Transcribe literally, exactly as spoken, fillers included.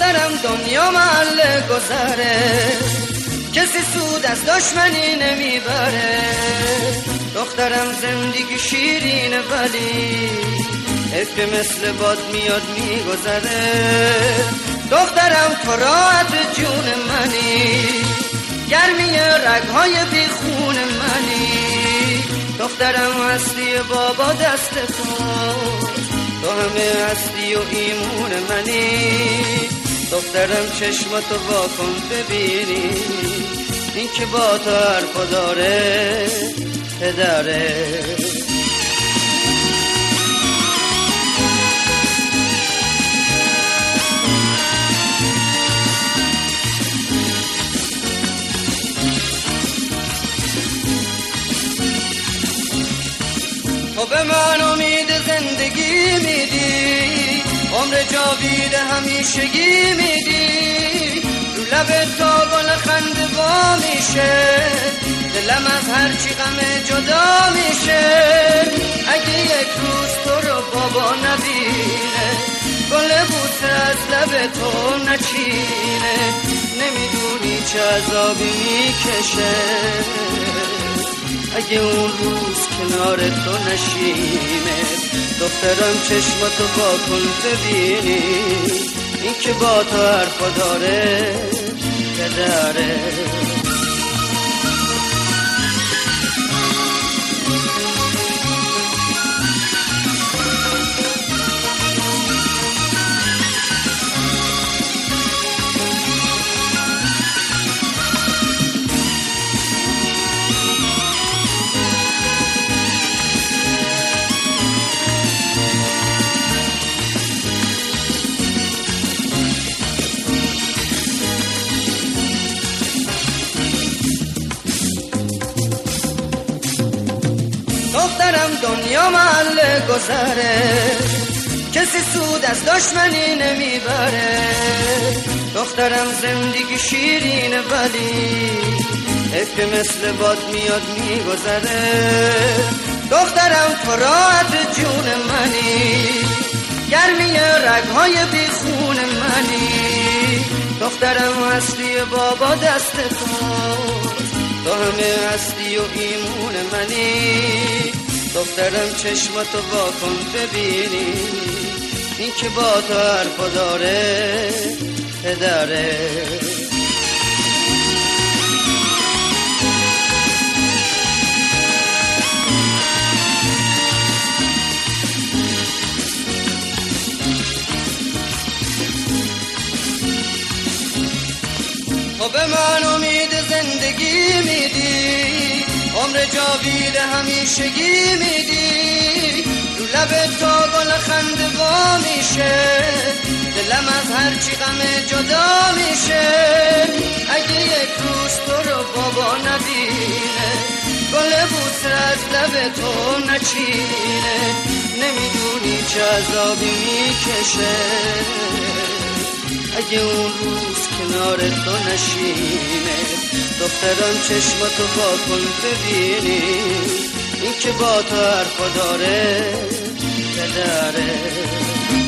دخترم دنیا محل گذره، کسی سود از دشمنی نمیبره. دخترم زندگی شیرینه ولی حیف که مثل باد میاد میگذره. دخترم تو راحت جون منی، گرمی رگهای بیخون منی. دخترم هستی بابا دست تو، تو همه هستی و ایمون منی. دخترم چشمتو واکن ببینی، این که با تو حرفا داره پدره. تو به من امید زندگی میدی، عمر جاوید همیشگی میدی. رو لب تا گل خنده وا میشه، دلم از هرچی غم جدا میشه. اگه یک روز تو رو بابا نبینه، گل بوسه از لب تو نچینه. نمیدونی چه عذابی میکشه اگه اون روز کنار تو نشینه. دخترم چشمتو با کن ببینی، این که با تو حرفا داره پدره. دخترم دنیا محل گذره، کسی سود از دشمنی نمیبره. دخترم زندگی شیرینه ولی حیف که مثل باد میاد میگذره. دخترم تو راحت جون منی، گرمی رگهای بیخون منی. دخترم هستی بابا دست تو، تو همه هستی و ایمون منی. دخترم چشمتو واکن ببینی، این که با تو حرفا داره پدره. تو به من امید زندگی میدی، عمر جاوید همیشگی میدی. رو لب تا گل خنده وا میشه، دلم از هرچی غم جدا میشه. اگه یک روز تو رو بابا نبینه، گل بوسه از لب تو نچینه. نمیدونی چه عذابی میکشه اگه اون روز کنار تو نشینه. دخترم چشمتو با کن ببینی، این که با تو حرفا داره پدره.